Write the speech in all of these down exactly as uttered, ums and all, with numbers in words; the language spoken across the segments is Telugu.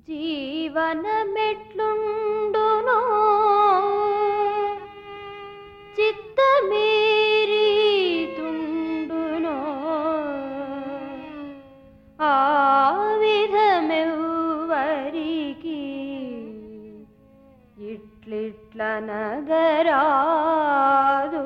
జీవనమెట్లుండునో చిత్తమేరీతుండునో ఆ విధమెవ్వరికి ఇట్లిట్ల నగరాదు.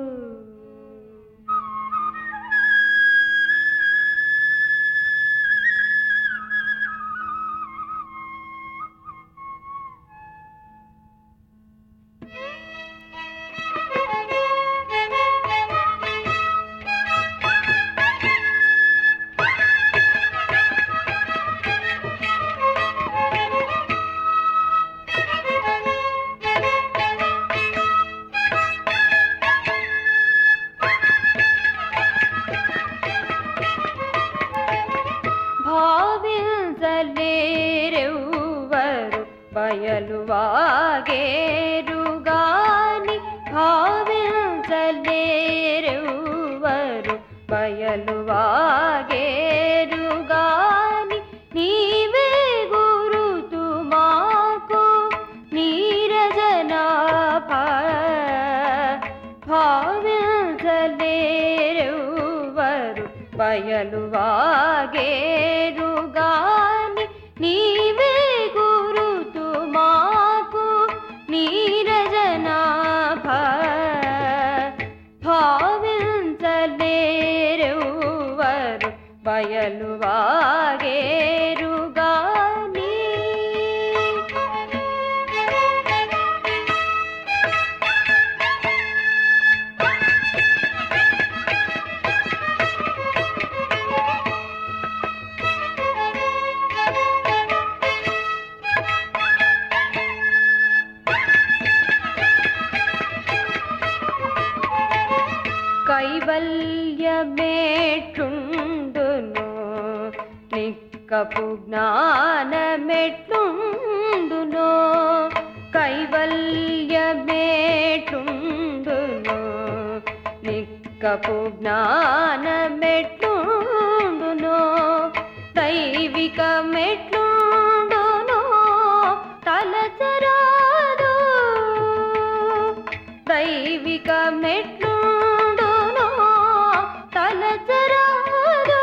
భావించలేరెవ్వరు బయలు వాగేరుగాని భావించలేరెవ్వరు బయలు వాగేరుగాని నీవే గురుతు మాకు నీరజనాభ. భావించలేరెవ్వరు బయలు వాగేరుగాని నీవే గురుతు మాకు నీరజనాభ. భావించలేరెవ్వరు బయలు వాగేరుగాని కైవల్యమేట్లుండునో నిక్కపు జ్ఞానమెట్లుండునో కైవల్యమేట్లుండునో నిక్కపు జ్ఞానమెట్లుండునో దైవికమెట్లుండునో తలచరాదు. దైవికమెట్లు తలచరాదు.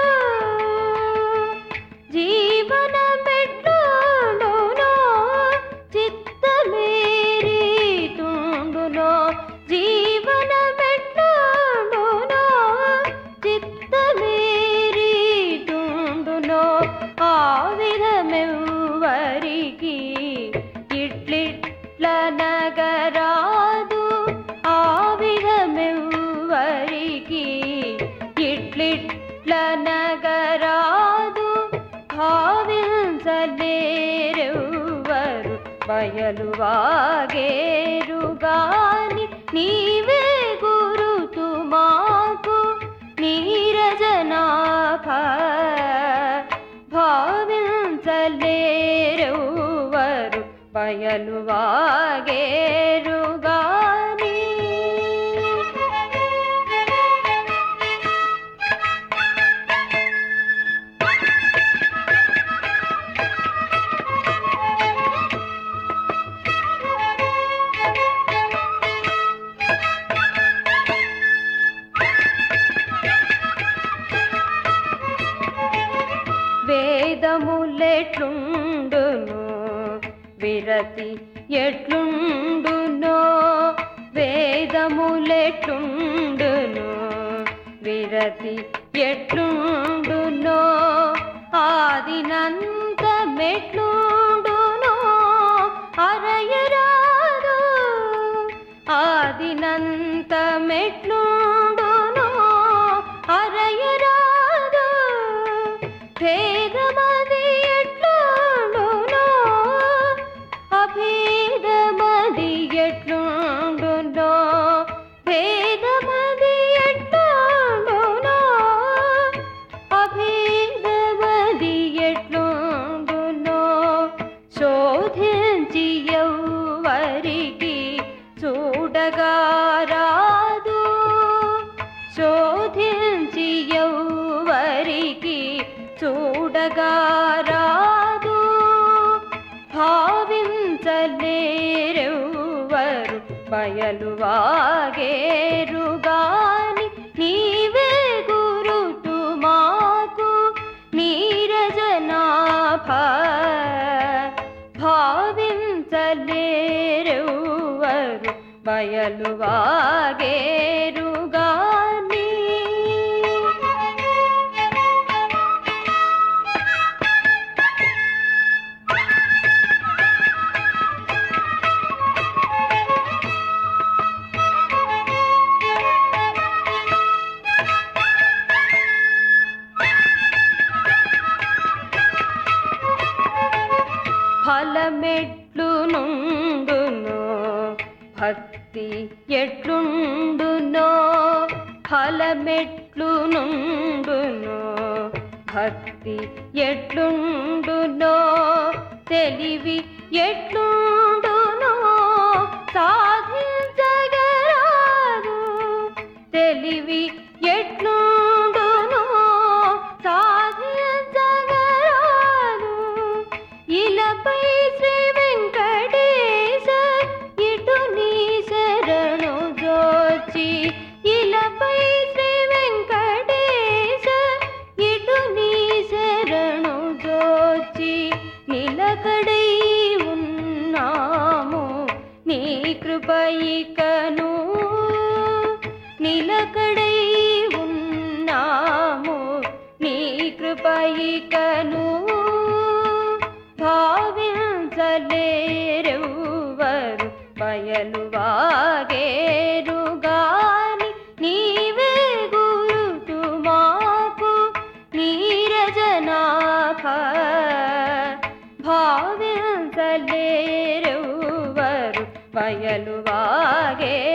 జీవనమెట్లుండునో చిత్తమేరీతుండునో జీవనమెట్లుండునో చిత్తమేరీతుండునో ఆ విధమెవ్వరికి ఇట్లిట్ల నగరాదు. ఆ విధమెవ్వరికి ఇట్లిట్ల నగరాదు. భావించలేరెవ్వరు బయలు వాగేరుగాని నీవే గురుతు మాకు నీరజనాభ. భావించలేరెవ్వరు బయలు వాగేరుగాని వేదములెట్లుండునో విరతి ఎట్లుండునో వేదములెట్లుండునో విరతి ఎట్లుండునో ఆదినంతమెట్లుండునో అరయరాదు. ఆదినంతమెట్లుండునో అరయరాదు. భేదమది ఎట్లుండునో అభేదమది ఎట్లుండునో భేదమది ఎట్లుండునో అభేదమది ఎట్లుండునో శోధించి ఎవ్వరికి చూడగారాదు. శోధించి ఎవ్వరికి చూడగారాదు. బయలువాగేరుగాని నీవే గురుతు మాకు నీరజనాభ భావించలేరెవ్వరు బయలువాగేరుగాని. ఫలమెట్లు నుండునో భక్తి ఎట్లుండునో ఫలమెట్లు నుండునో భక్తి ఎట్లుండునో తెలివి ఎట్లుండునో సాధించగరాదు తెలివి ఎట్లుండునో సాధించగరాదు. ఇలపై శ్రీ వెంకటేశ ఇటు నీ శరణు జోచి ఇలపై శ్రీ వెంకటేశ ఇటు నీ శరణు జోచి నిలకడై ఉన్నాము నీ కృపయికను నిలకడై ఉన్నాము నీ కృపయికను భావించలేరెవ్వరు బయలువాగేరుగాని నీవే గురుతు మాకు నీరజనాభ భావించలేరెవ్వరు బయలువాగే